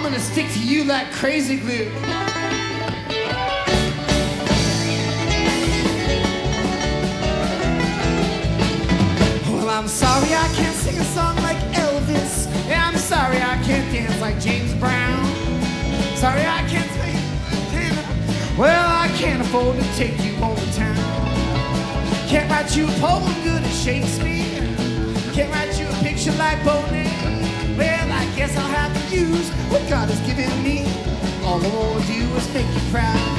gonna stick to you like crazy glue. Well, I'm sorry I can't sing a song like Elvis. Yeah, I'm sorry I can't dance like James Brown. Sorry I can't sing. Well, I can't afford to take you home to town. Can't write you a poem good as Shakespeare. Can't write you a picture like Bonet. Well, I guess I'll have to use what God has given me. All I want to do is make you proud.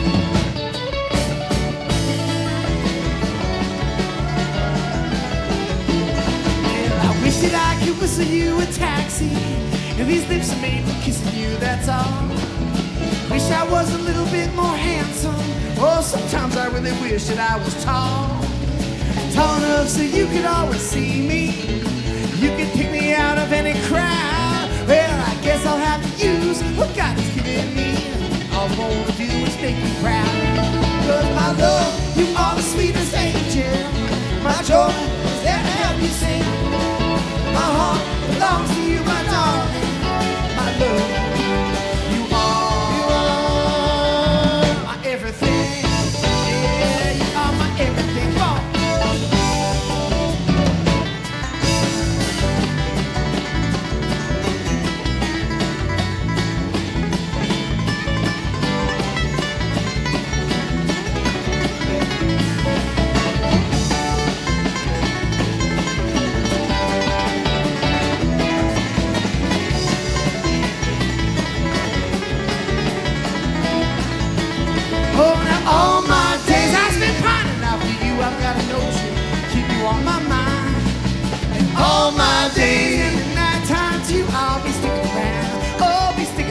Well, I wish that I could whistle you a taxi, and these lips are made for kissing you, that's all. Wish I was a little bit more handsome. Oh, sometimes I really wish that I was tall. Tall enough so you could always see me. You could pick me out of any crowd. Well, I guess I'll have to use what God has given me. All I want to do is make you proud. Cause my love, you are the sweetest angel. My joy is there to help you sing. My heart belongs to you, my darling. My love, you are my everything. Yeah, you are my everything. Come on. All my days I spent pining out for you. I've got a notion, keep you on my mind. And all my days in the night time too, I'll be sticking around. Oh, be sticking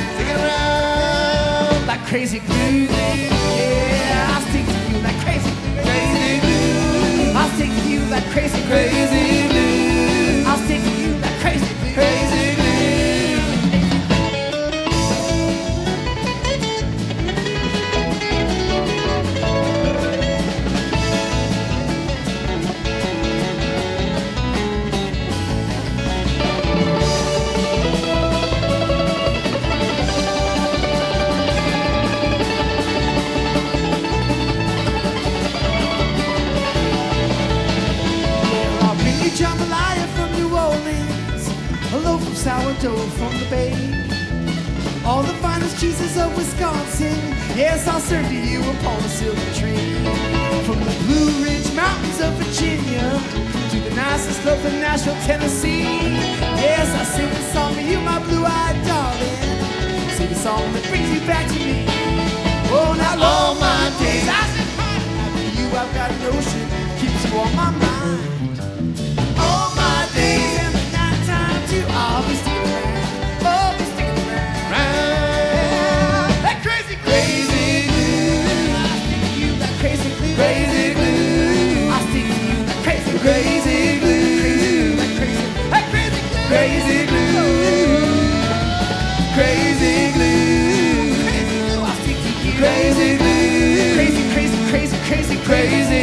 around like crazy glue. Yeah, I'll stick to you like crazy glue. Crazy glue. I'll stick to you like crazy glue. Crazy glue. I'll stick to you like crazy glue. Crazy glue. Jambalaya from New Orleans, a loaf of sourdough from the Bay, all the finest cheeses of Wisconsin. Yes, I'll serve to you upon a silver train. From the Blue Ridge Mountains of Virginia to the nicest of Nashville, Tennessee. Yes, I sing a song to you, my blue-eyed darling. Sing a song that brings you back to me. Oh, now all my days I spend crying after you. I've got a notion, keeps you on my mind. I'll be sticking around, oh, be sticking around. That crazy, crazy glue. I'll stick to you like crazy glue. Crazy glue. I'll stick to you like crazy, crazy glue. Like crazy, like crazy glue. Crazy glue. Crazy glue. Crazy glue. I'll stick to you. Crazy glue. Crazy, crazy, crazy, crazy, crazy.